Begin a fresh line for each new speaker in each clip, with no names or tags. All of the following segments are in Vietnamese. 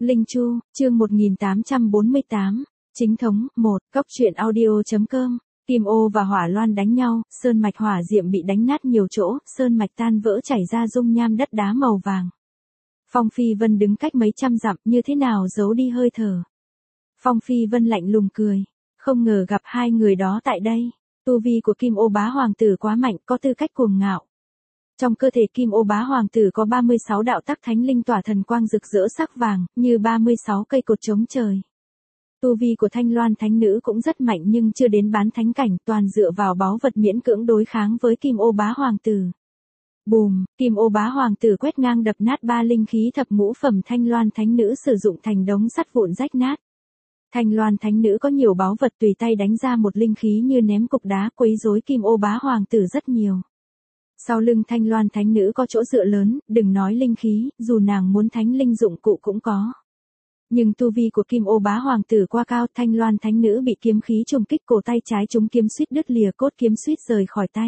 Linh Chu, chương 1848, chính thống, 1, Cóc truyện audio.com, Kim Ô và Hỏa Loan đánh nhau, sơn mạch hỏa diệm bị đánh nát nhiều chỗ, sơn mạch tan vỡ chảy ra dung nham đất đá màu vàng. Phong Phi Vân đứng cách mấy trăm dặm, như thế nào giấu đi hơi thở. Phong Phi Vân lạnh lùng cười, không ngờ gặp hai người đó tại đây. Tu vi của Kim Ô Bá Hoàng tử quá mạnh, có tư cách cuồng ngạo. Trong cơ thể Kim Ô Bá Hoàng tử có 36 đạo tắc thánh linh tỏa thần quang rực rỡ sắc vàng, như 36 cây cột chống trời. Tu vi của Thanh Loan Thánh Nữ cũng rất mạnh nhưng chưa đến bán thánh cảnh, toàn dựa vào báu vật miễn cưỡng đối kháng với Kim Ô Bá Hoàng tử. Bùm, Kim Ô Bá Hoàng tử quét ngang đập nát 3 linh khí thập ngũ phẩm Thanh Loan Thánh Nữ sử dụng thành đống sắt vụn rách nát. Thanh Loan Thánh Nữ có nhiều báu vật tùy tay đánh ra một linh khí như ném cục đá quấy rối Kim Ô Bá Hoàng tử rất nhiều. Sau lưng Thanh Loan Thánh Nữ có chỗ dựa lớn, đừng nói linh khí, dù nàng muốn thánh linh dụng cụ cũng có. Nhưng tu vi của Kim Ô Bá Hoàng tử quá cao, Thanh Loan Thánh Nữ bị kiếm khí trùng kích cổ tay trái trúng kiếm suýt đứt lìa cốt kiếm suýt rời khỏi tay.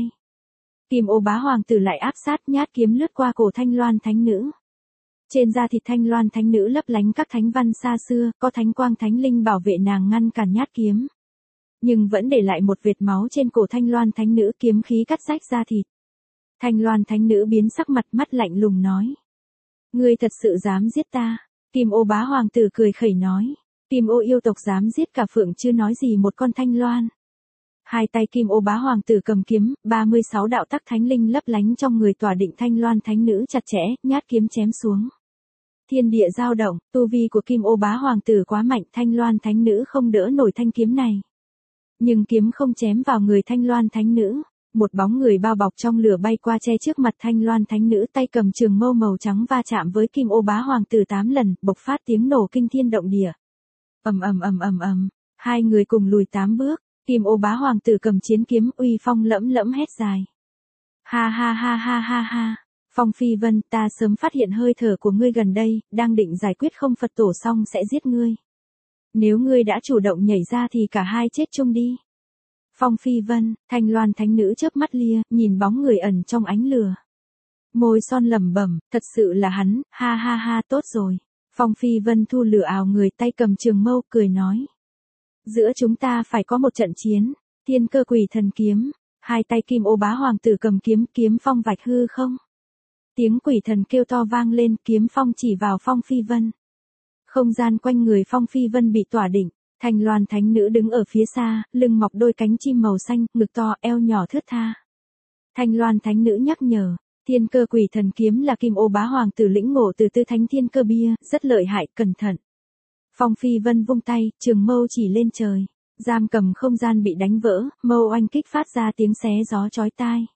Kim Ô Bá Hoàng tử lại áp sát nhát kiếm lướt qua cổ Thanh Loan Thánh Nữ. Trên da thịt Thanh Loan Thánh Nữ lấp lánh các thánh văn xa xưa, có thánh quang thánh linh bảo vệ nàng ngăn cản nhát kiếm. Nhưng vẫn để lại một vệt máu trên cổ Thanh Loan Thánh Nữ, kiếm khí cắt rách da thịt. Thanh Loan Thánh Nữ biến sắc mặt, mắt lạnh lùng nói. Ngươi thật sự dám giết ta? Kim Ô Bá Hoàng tử cười khẩy nói. Kim Ô yêu tộc dám giết cả phượng chưa nói gì một con Thanh Loan. Hai tay Kim Ô Bá Hoàng tử cầm kiếm, 36 đạo tắc thánh linh lấp lánh trong người tỏa định Thanh Loan Thánh Nữ chặt chẽ, nhát kiếm chém xuống. Thiên địa dao động, tu vi của Kim Ô Bá Hoàng tử quá mạnh, Thanh Loan Thánh Nữ không đỡ nổi thanh kiếm này. Nhưng kiếm không chém vào người Thanh Loan Thánh Nữ. Một bóng người bao bọc trong lửa bay qua che trước mặt Thanh Loan Thánh Nữ, tay cầm trường mâu màu trắng va chạm với Kim Ô Bá Hoàng tử 8 lần, bộc phát tiếng nổ kinh thiên động địa. Ầm ầm ầm ầm ầm, hai người cùng lùi 8 bước, Kim Ô Bá Hoàng tử cầm chiến kiếm uy phong lẫm lẫm hét dài. Ha ha ha ha ha ha, Phong Phi Vân, ta sớm phát hiện hơi thở của ngươi gần đây, đang định giải quyết không Phật tổ xong sẽ giết ngươi. Nếu ngươi đã chủ động nhảy ra thì cả hai chết chung đi. Phong Phi Vân, Thanh Loan Thánh Nữ chớp mắt lia, nhìn bóng người ẩn trong ánh lửa. Môi son lẩm bẩm, thật sự là hắn, ha ha ha, tốt rồi. Phong Phi Vân thu lửa ào người, tay cầm trường mâu, cười nói. Giữa chúng ta phải có một trận chiến, Thiên Cơ Quỷ Thần Kiếm, hai tay Kim Ô Bá Hoàng tử cầm kiếm, kiếm phong vạch hư không. Tiếng quỷ thần kêu to vang lên, kiếm phong chỉ vào Phong Phi Vân. Không gian quanh người Phong Phi Vân bị tỏa định. Thanh Loan Thánh Nữ đứng ở phía xa, lưng mọc đôi cánh chim màu xanh, ngực to, eo nhỏ thướt tha. Thanh Loan Thánh Nữ nhắc nhở, Thiên Cơ Quỷ Thần Kiếm là Kim Ô Bá Hoàng tử lĩnh ngộ từ Tư Thánh Thiên Cơ Bia, rất lợi hại, cẩn thận. Phong Phi Vân vung tay, trường mâu chỉ lên trời, giam cầm không gian bị đánh vỡ, mâu oanh kích phát ra tiếng xé gió chói tai.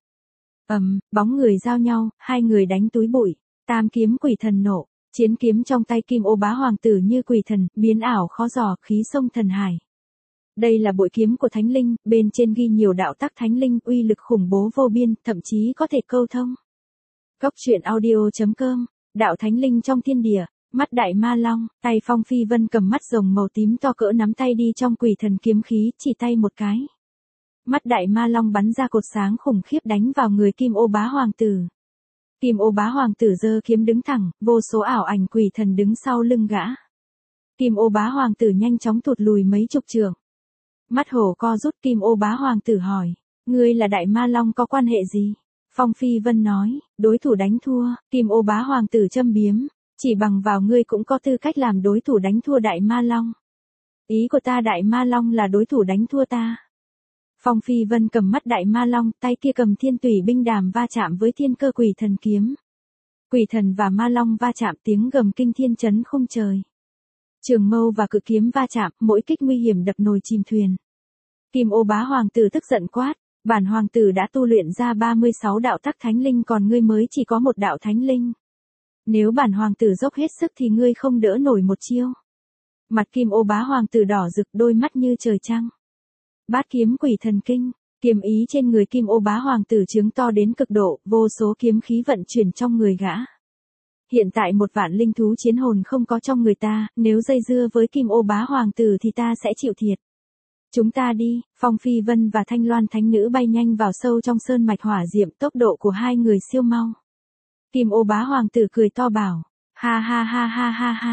Bóng người giao nhau, hai người đánh túi bụi, tam kiếm quỷ thần nộ. Chiến kiếm trong tay Kim Ô Bá Hoàng tử như quỷ thần, biến ảo khó dò, khí sông thần hải. Đây là bội kiếm của thánh linh, bên trên ghi nhiều đạo tắc thánh linh, uy lực khủng bố vô biên, thậm chí có thể câu thông. Cóc truyện audio.com, đạo thánh linh trong thiên địa, mắt đại ma long, tay Phong Phi Vân cầm mắt rồng màu tím to cỡ nắm tay đi trong quỷ thần kiếm khí, chỉ tay một cái. Mắt đại ma long bắn ra cột sáng khủng khiếp đánh vào người Kim Ô Bá Hoàng tử. Kim Ô Bá Hoàng tử giơ kiếm đứng thẳng, vô số ảo ảnh quỷ thần đứng sau lưng gã. Kim Ô Bá Hoàng tử nhanh chóng thụt lùi mấy chục trượng. Mắt hổ co rút, Kim Ô Bá Hoàng tử hỏi, ngươi là đại ma long có quan hệ gì? Phong Phi Vân nói, đối thủ đánh thua. Kim Ô Bá Hoàng tử châm biếm, chỉ bằng vào ngươi cũng có tư cách làm đối thủ đánh thua đại ma long. Ý của ta đại ma long là đối thủ đánh thua ta. Phong Phi Vân cầm mắt đại ma long, tay kia cầm thiên tùy binh đàm va chạm với Thiên Cơ Quỷ Thần Kiếm. Quỷ thần và ma long va chạm, tiếng gầm kinh thiên chấn khung trời. Trường mâu và cự kiếm va chạm, mỗi kích nguy hiểm đập nồi chìm thuyền. Kim Ô Bá Hoàng tử tức giận quát, bản hoàng tử đã tu luyện ra 36 đạo tắc thánh linh, còn ngươi mới chỉ có một đạo thánh linh. Nếu bản hoàng tử dốc hết sức thì ngươi không đỡ nổi một chiêu. Mặt Kim Ô Bá Hoàng tử đỏ rực, đôi mắt như trời trăng. Bát kiếm quỷ thần kinh, kiếm ý trên người Kim Ô Bá Hoàng tử trướng to đến cực độ, vô số kiếm khí vận chuyển trong người gã. Hiện tại một vạn linh thú chiến hồn không có trong người ta, nếu dây dưa với Kim Ô Bá Hoàng tử thì ta sẽ chịu thiệt. Chúng ta đi. Phong Phi Vân và Thanh Loan Thánh Nữ bay nhanh vào sâu trong sơn mạch hỏa diệm, tốc độ của hai người siêu mau. Kim Ô Bá Hoàng tử cười to bảo, ha ha ha ha ha ha,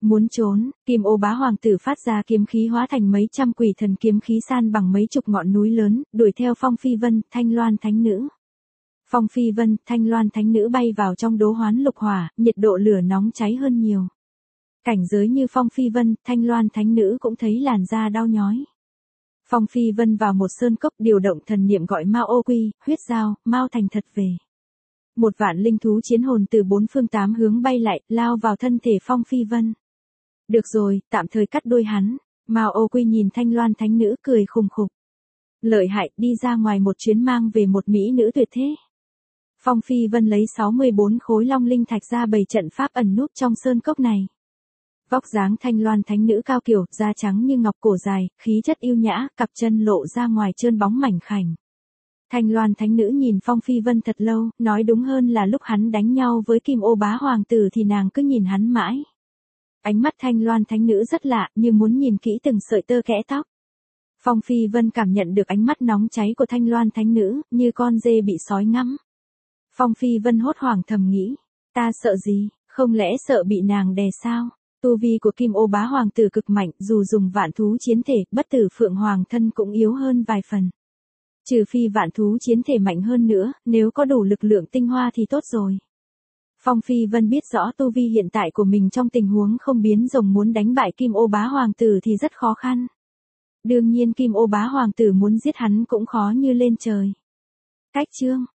Muốn trốn, Kim Ô Bá Hoàng tử phát ra kiếm khí hóa thành mấy trăm quỷ thần kiếm khí san bằng mấy chục ngọn núi lớn, đuổi theo Phong Phi Vân, Thanh Loan Thánh Nữ. Phong Phi Vân, Thanh Loan Thánh Nữ bay vào trong đố hoán lục hỏa, nhiệt độ lửa nóng cháy hơn nhiều. Cảnh giới như Phong Phi Vân, Thanh Loan Thánh Nữ cũng thấy làn da đau nhói. Phong Phi Vân vào một sơn cốc điều động thần niệm gọi Mao Ô Quy, huyết giao, Mao Thành Thật về. Một vạn linh thú chiến hồn từ bốn phương tám hướng bay lại, lao vào thân thể Phong Phi Vân. Được rồi, tạm thời cắt đuôi hắn. Mao Ô Quy nhìn Thanh Loan Thánh Nữ cười khùng khục. Lợi hại, đi ra ngoài một chuyến mang về một mỹ nữ tuyệt thế. Phong Phi Vân lấy 64 khối long linh thạch ra bày trận pháp ẩn núp trong sơn cốc này. Vóc dáng Thanh Loan Thánh Nữ cao kiều, da trắng như ngọc, cổ dài, khí chất yêu nhã, cặp chân lộ ra ngoài trơn bóng mảnh khảnh. Thanh Loan Thánh Nữ nhìn Phong Phi Vân thật lâu, nói đúng hơn là lúc hắn đánh nhau với Kim Ô Bá Hoàng tử thì nàng cứ nhìn hắn mãi. Ánh mắt Thanh Loan Thánh Nữ rất lạ, như muốn nhìn kỹ từng sợi tơ kẽ tóc. Phong Phi Vân cảm nhận được ánh mắt nóng cháy của Thanh Loan Thánh Nữ, như con dê bị sói ngắm. Phong Phi Vân hốt hoảng thầm nghĩ, ta sợ gì, không lẽ sợ bị nàng đè sao? Tu vi của Kim Ô Bá Hoàng tử cực mạnh, dù dùng vạn thú chiến thể, bất tử Phượng Hoàng thân cũng yếu hơn vài phần. Trừ phi vạn thú chiến thể mạnh hơn nữa, nếu có đủ lực lượng tinh hoa thì tốt rồi. Phong Phi Vân biết rõ tu vi hiện tại của mình trong tình huống không biến rồng muốn đánh bại Kim Ô Bá Hoàng tử thì rất khó khăn. Đương nhiên Kim Ô Bá Hoàng tử muốn giết hắn cũng khó như lên trời. Cách chương